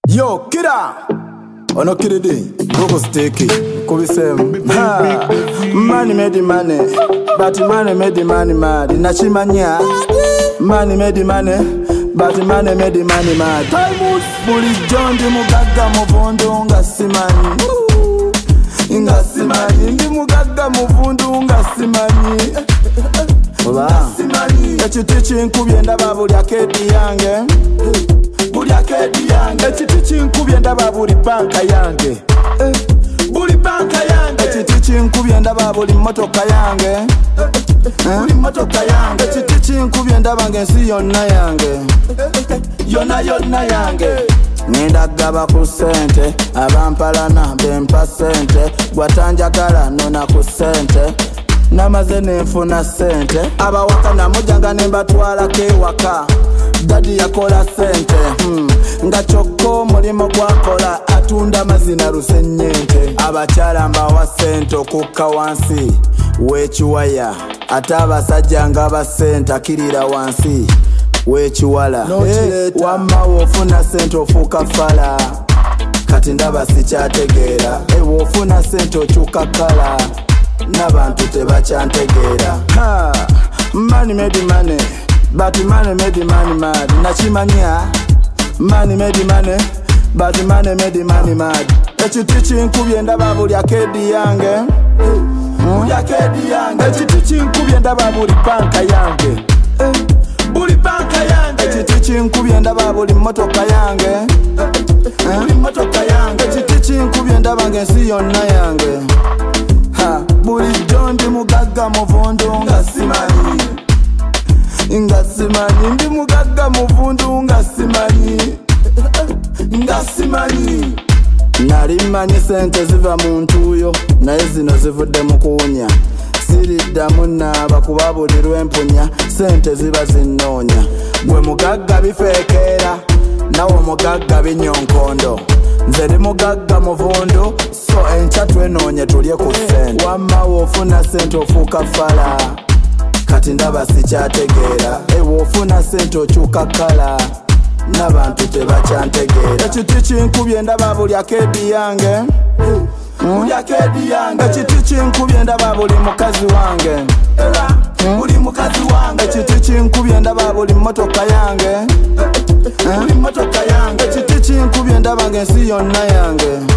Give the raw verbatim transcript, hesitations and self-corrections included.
Yo, kida ono kiridi gogo steki kubisem ha money made money but money made money mad nachimanya money made money but money made money mad time buli jondi mugaga muvondo ngasimani ngasimani ndi mugaga muvondo ngasimani oba ekiti kinkubye ndaba buli akedi yange buli akedi yange ekiti kinkubye ndaba buli banka yange buli banka yange ekiti kinkubye ndaba buli motoka yange buli motoka yange ekiti kinkubye ndaba ngensi yonna yange yonna yonna yange Nenda gaba ku sente abampalana bempa sente gwatanjagala nona ku sente namaze nenfuna sente abawaka namujanga nembatwala kewaka dadi yakola sente hmm. nga kyokko mulimo gwakola atunda mazina lusenyente abakyala mbawa sente okukka wansi wekiwaya ate abasajja nga basente akirira wansi wekiwala no, hey, wamma wofuna sente ofuuka fala kati ndaba sikyategeera hey, wofuna sente okyuka kala n'abantu tebakyantegeera ha money made money but money made money mad nachimanya money made money but money made money mad ekiti kinkubye ndaba buli akedi yange buli akedi yange ekiti kinkubye ndaba buli banka yange buli banka yange ekiti kinkubye ndaba buli motoka yange buli motoka yange ekiti kinkubye ndaba ngensi yonna yange ha buli jondi mugaga muvondo ngasimanyi ngasimanyi ndi mugaga muvondo ngasimanyi ngasimanyi nali manyi sente ziva mu ntuuyo naye zino zivudde mu kuwunya siriddamu naaba kuba buli lwempunya sente ziba zinnoonya gwe mugagga bifeekeera nawe omugagga binyonkondo nze ndi mugagga muvondo so enkya twenoonye tulye ku sente wamma woofuna sente ofuuka fala kati ndaba sikyategeera ewoofuna sente okyuka kala n'abantu tebakyantegeera ekiti kinkubye ndaba buli akedi yange buli akedi yange ekiti kinkubye ndaba buli mukazi wange buli mukazi wange ekiti kinkubye ndaba buli motoka yange buli motoka yange ekiti kinkubye ndaba ngensi yonna yange